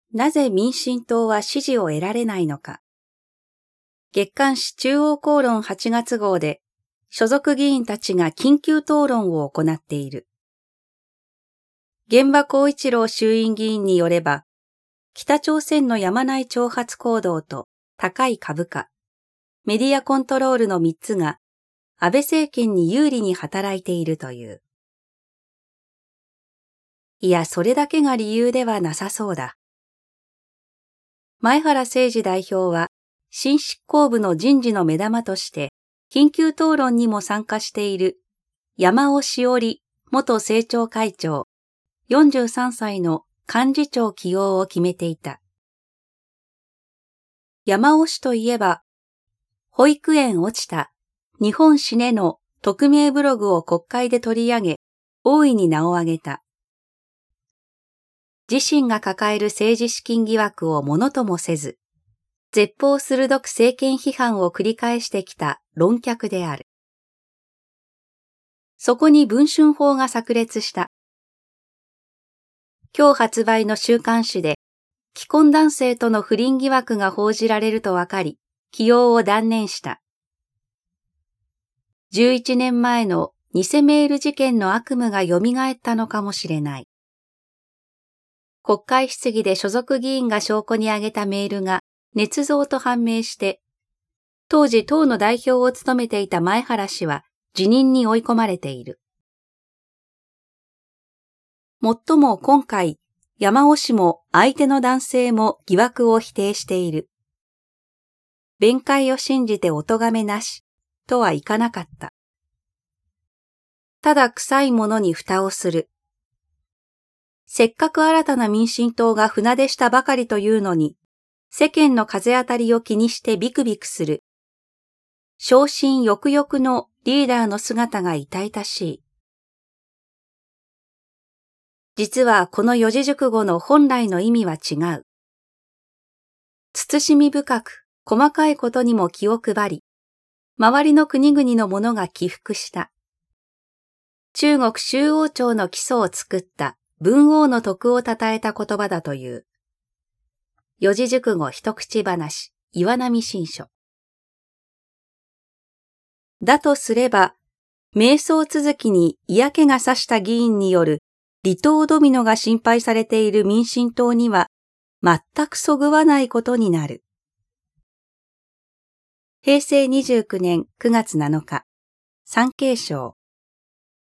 なぜ民進党は支持を得られないのか。月刊誌中央公論8月号で、所属議員たちが緊急討論を行っている。玄場光一郎衆院議員によれば、北朝鮮のやまない挑発行動と高い株価、メディアコントロールの3つが安倍政権に有利に働いているという。いや、それだけが理由ではなさそうだ。前原誠司代表は、新執行部の人事の目玉として、緊急討論にも参加している山尾志織元政調会長、43歳の幹事長起用を決めていた。山尾氏といえば、保育園落ちた、日本死ねの匿名ブログを国会で取り上げ、大いに名を挙げた。自身が抱える政治資金疑惑をものともせず、絶法鋭く政権批判を繰り返してきた論客である。そこに文春砲が炸裂した。今日発売の週刊誌で、既婚男性との不倫疑惑が報じられると分かり、起用を断念した。11年前の偽メール事件の悪夢が蘇ったのかもしれない。国会質疑で所属議員が証拠に挙げたメールが捏造と判明して、当時党の代表を務めていた前原氏は辞任に追い込まれている。もっとも今回、山尾氏も相手の男性も疑惑を否定している。弁解を信じてお咎めなし、とはいかなかった。ただ臭いものに蓋をする。せっかく新たな民進党が船出したばかりというのに、世間の風当たりを気にしてビクビクする。昇進翌々のリーダーの姿が痛々しい。実はこの四字熟語の本来の意味は違う。慎み深く細かいことにも気を配り、周りの国々の者が起伏した。中国周王朝の基礎を作った文王の徳を称えた言葉だという。四字熟語一口話、岩波新書。だとすれば、迷走続きに嫌気がさした議員による離党ドミノが心配されている民進党には全くそぐわないことになる。平成29年9月7日、産経省。